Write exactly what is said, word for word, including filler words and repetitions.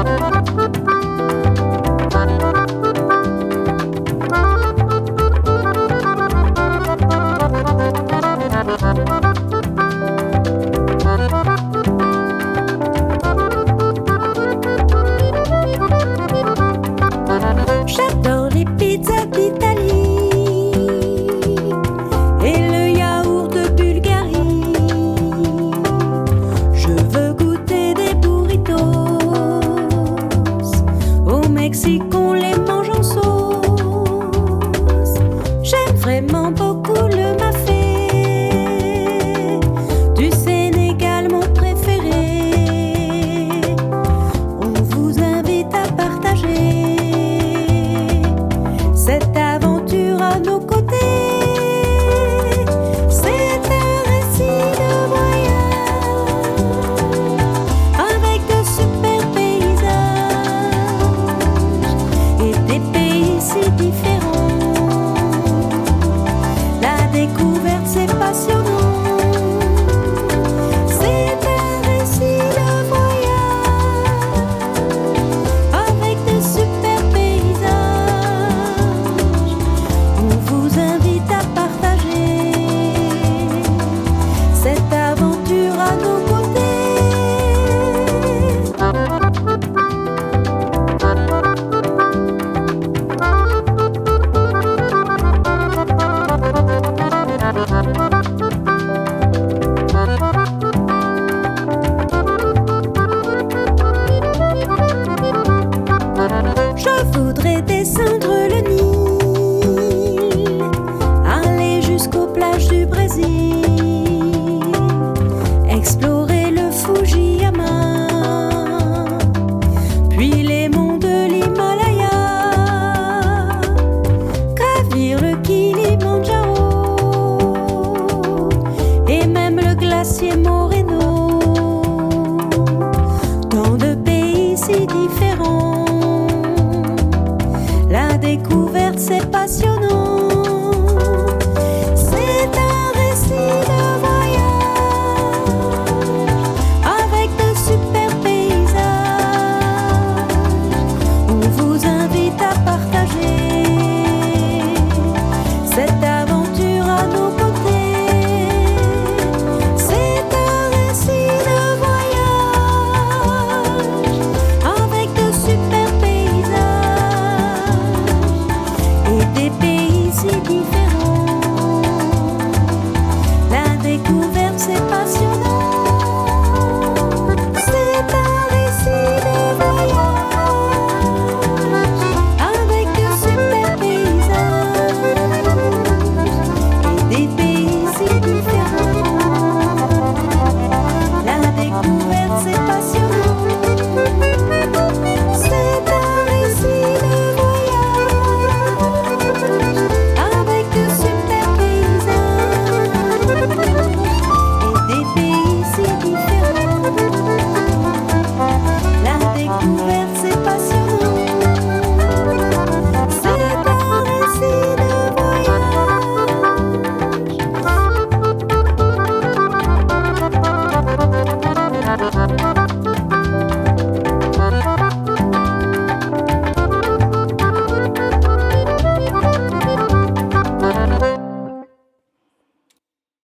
J'adore les pizzas d'Italie et le yaourt de Bulgarie. Je veux goûter des burritos. Au Mexique, on les mange en sauce. J'aime vraiment beaucoup le mafé. Du Sénégal, mon préféré. On vous invite à partager cette aventure à nos côtés. C'est un récit de voyage avec de super paysages et des pays si différents. La découverte, c'est passionnant. C'est un récit de voyage avec de super paysages. On vous invite à partager cette aventure à nos côtés. Je voudrais descendre le Nil, aller jusqu'aux plages du Brésil, explorer le Fujiyama, puis les monts de l'Himalaya, gravir le Kilimandjaro et même le glacier Moreno. Tant de pays si différents.